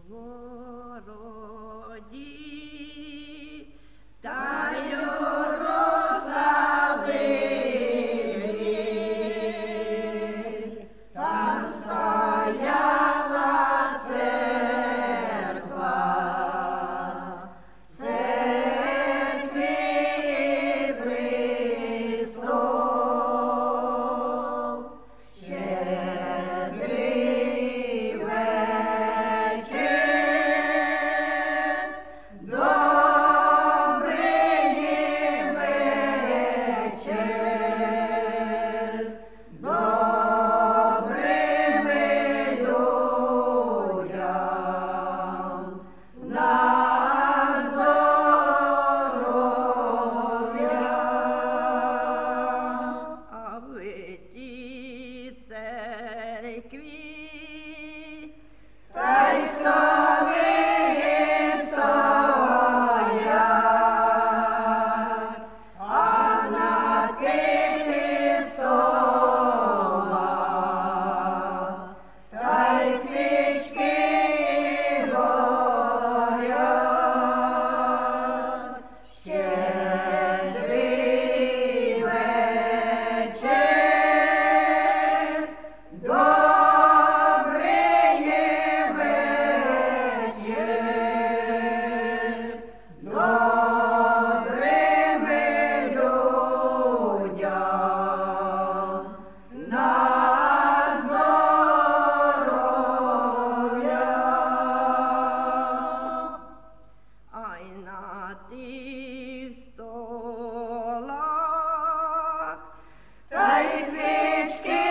городі, та Єрусалимі, там стояла церква, церкви престол, щедрий вечір, добрий вечір, добрим людям на здоров'я. А в тій церкві та й столи стоять, а накрити стола, та й свічки горять. Щедрий вечір, добрий вечір, добрим людям на здоров'я. Ай на тих столах та й свічки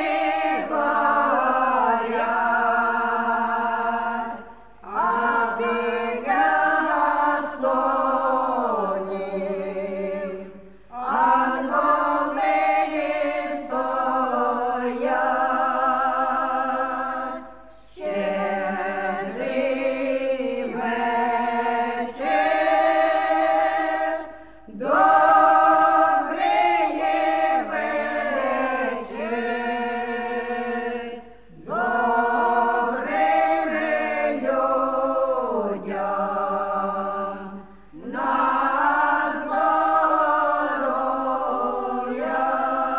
горять, а біля столів ангели стоять. Щедрий вечір, добрий вечір, добрим людям на здоров'я.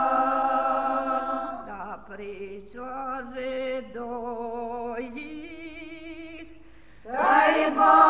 Та прийшла же до їх, та й